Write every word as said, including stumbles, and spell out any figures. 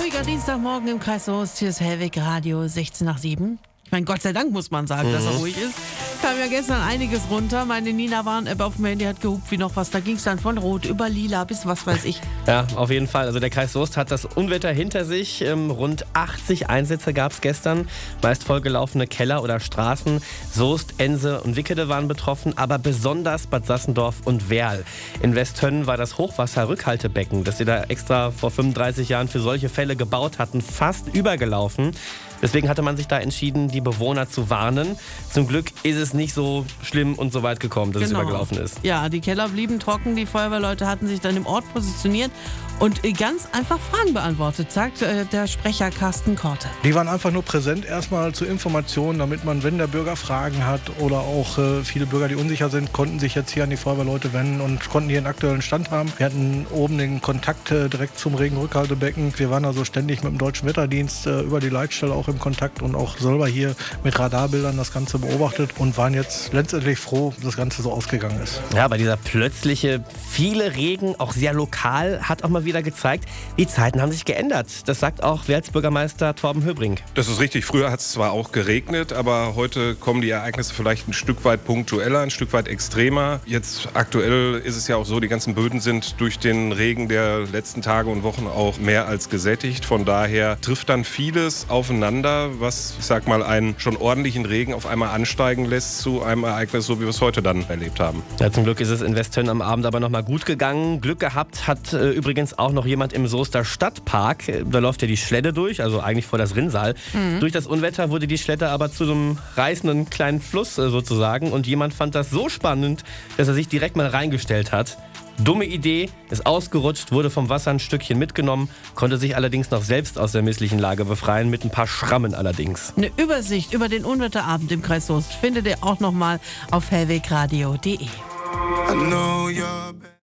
ruhiger Dienstagmorgen im Kreis Soest. Hier ist Hellweg Radio sechzehn nach sieben. Ich meine, Gott sei Dank muss man sagen, mhm. dass er ruhig ist. Kam ja gestern einiges runter. Meine Nina-Warn-App auf dem Handy hat gehupt wie noch was. Da ging es dann von Rot über Lila bis was weiß ich. Ja, auf jeden Fall. Also der Kreis Soest hat das Unwetter hinter sich. Ähm, rund achtzig Einsätze gab es gestern. Meist vollgelaufene Keller oder Straßen. Soest, Ense und Wickede waren betroffen, aber besonders Bad Sassendorf und Werl. In Westhönn war das Hochwasserrückhaltebecken, das sie da extra vor fünfunddreißig Jahren für solche Fälle gebaut hatten, fast übergelaufen. Deswegen hatte man sich da entschieden, die Bewohner zu warnen. Zum Glück ist es nicht so schlimm und so weit gekommen, dass genau. es übergelaufen ist. Ja, die Keller blieben trocken. Die Feuerwehrleute hatten sich dann im Ort positioniert und ganz einfach Fragen beantwortet, sagt äh, der Sprecher Carsten Korte. Die waren einfach nur präsent erstmal zur Information, damit man, wenn der Bürger Fragen hat oder auch äh, viele Bürger, die unsicher sind, konnten sich jetzt hier an die Feuerwehrleute wenden und konnten hier einen aktuellen Stand haben. Wir hatten oben den Kontakt äh, direkt zum Regenrückhaltebecken. Wir waren also ständig mit dem Deutschen Wetterdienst äh, über die Leitstelle auch im Kontakt und auch selber hier mit Radarbildern das Ganze beobachtet und waren jetzt letztendlich froh, dass das Ganze so ausgegangen ist. Ja, aber dieser plötzliche, viele Regen, auch sehr lokal, hat auch mal wieder gezeigt, die Zeiten haben sich geändert. Das sagt auch Werls-Bürgermeister Torben Höbrink. Das ist richtig. Früher hat es zwar auch geregnet, aber heute kommen die Ereignisse vielleicht ein Stück weit punktueller, ein Stück weit extremer. Jetzt aktuell ist es ja auch so, die ganzen Böden sind durch den Regen der letzten Tage und Wochen auch mehr als gesättigt. Von daher trifft dann vieles aufeinander, was, ich sag mal, einen schon ordentlichen Regen auf einmal ansteigen lässt zu einem Ereignis, so wie wir es heute dann erlebt haben. Ja, zum Glück ist es in Westhönn am Abend aber noch mal gut gegangen. Glück gehabt hat äh, übrigens auch noch jemand im Soester Stadtpark. Da läuft ja die Schledde durch, also eigentlich vor das Rinnsal. Mhm. Durch das Unwetter wurde die Schledde aber zu so einem reißenden kleinen Fluss äh, sozusagen. Und jemand fand das so spannend, dass er sich direkt mal reingestellt hat. Dumme Idee, ist ausgerutscht, wurde vom Wasser ein Stückchen mitgenommen, konnte sich allerdings noch selbst aus der misslichen Lage befreien, mit ein paar Schrammen allerdings. Eine Übersicht über den Unwetterabend im Kreis Soest findet ihr auch noch mal auf hellwegradio punkt de.